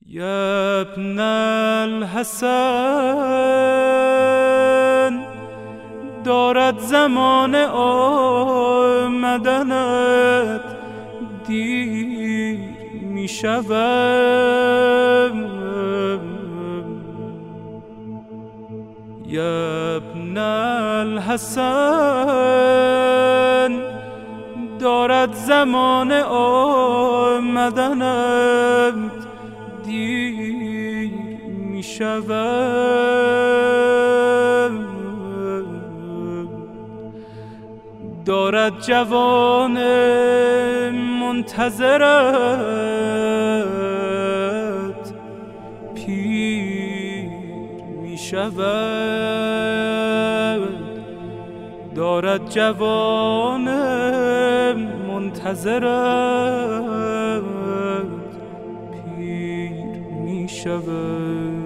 یا ابن الحسن دارد زمان آمدنت دیر می شود. یا ابن الحسن دارد زمان آمدنت دیر می شود. دارد جوان منتظرت پیر می شود. دارد جوان منتظرت پیر می شود.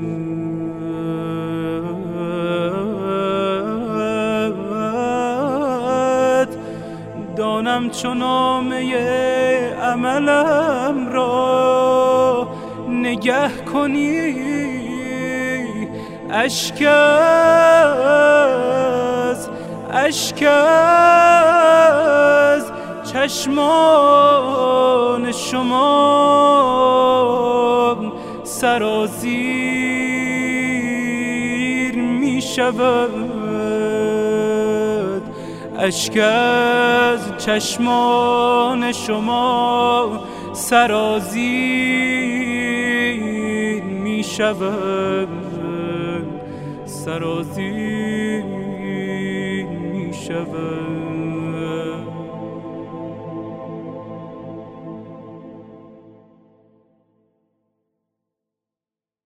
دانم چو نامه عملم را نگه کنی اشک از چشمان شما سرازیر می شود. اشک از چشمان شما سرازیر می شود. سرازیر می شود.